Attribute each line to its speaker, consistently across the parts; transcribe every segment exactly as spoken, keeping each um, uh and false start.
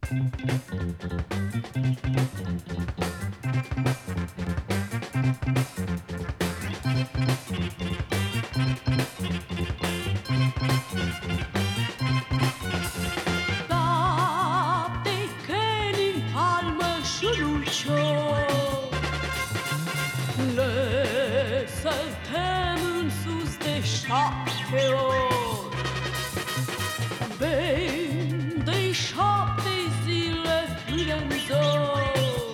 Speaker 1: Lapte, căni în palmă și dulcior, le săltem în sus de șapte ori. Bem de șapte zile până în zor,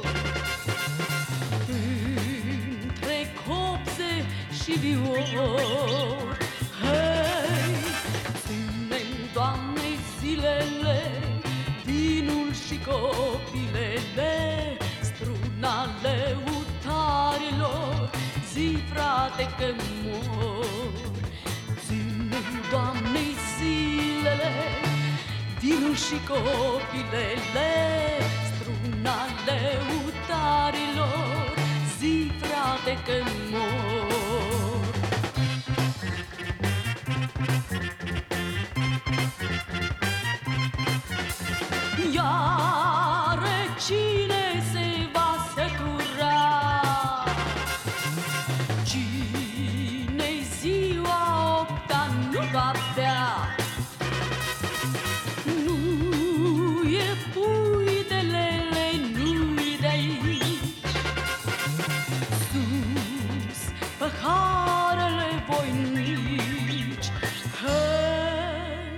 Speaker 1: între copse și viori. Hei, ținem, Doamne, zilele, vinul și copilele, struna lăutarilor, zi, frate, că mor. Ținem, Doamne, zilele, vinul și copilele, struna lăutarilor, zi, frate, că mor. Iară cine se va sătura? Cine-i ziua opta nu va bea? Nu e pui de lele, nu-i de aici. Sus păharele voinici. Hei,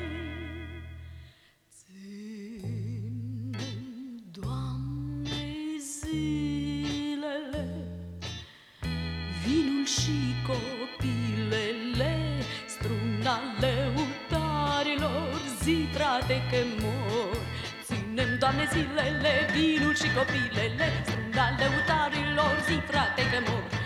Speaker 1: ținem, Doamne, zilele, vinul și copilele, struna lăutarilor, zi, frate, că mor. Ținem, Doamne, zilele, vinul și copilele, struna lăutarilor, zi, frate, că mor.